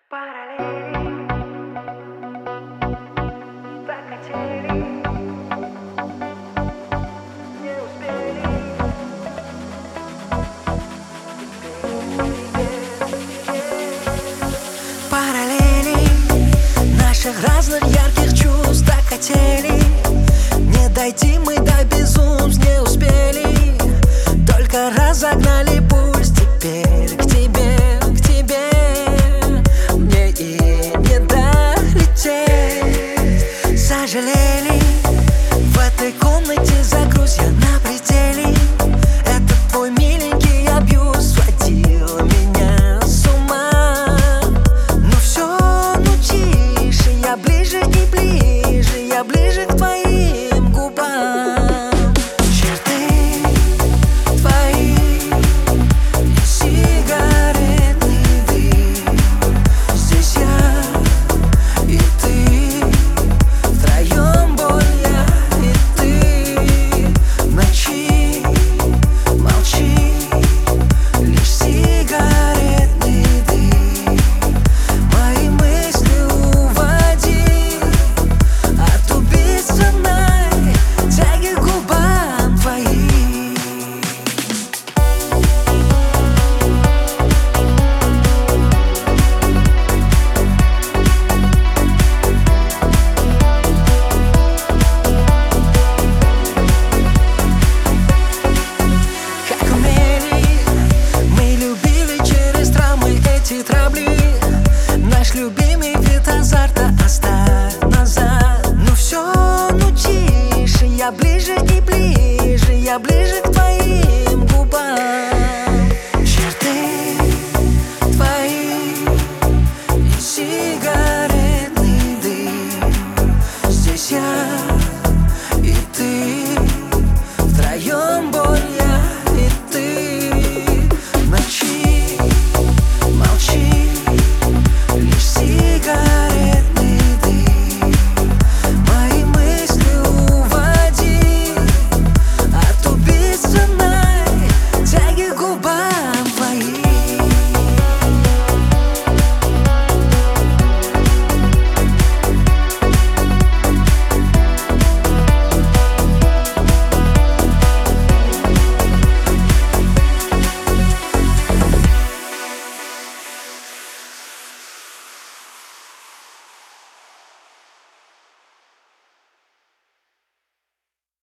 Параллели захотели, не успели. Параллели наших разных ярких чувств так хотели. Не дойти мы до безумств не успели. Только разогнали пульс теперь к тебе, к тебе. Мне и не долететь. Сожалели, в этой комнате загруз я на пределе. Этот твой миленький абьюз сводил меня с ума. Но все, ну тише, я ближе и ближе, я ближе к твоим губам. Черты твои, сигаретный дым. Здесь я и ты, втроем боль я и ты. В ночи молчи, лишь сигаретный дым. Мои мысли уводи от убийственной тяги к губам твоим. Как умели, мы любили через травмы эти трабли. Наш любимый вид азарта оставь назад. Ну все, ну тише, я ближе и ближе, я ближе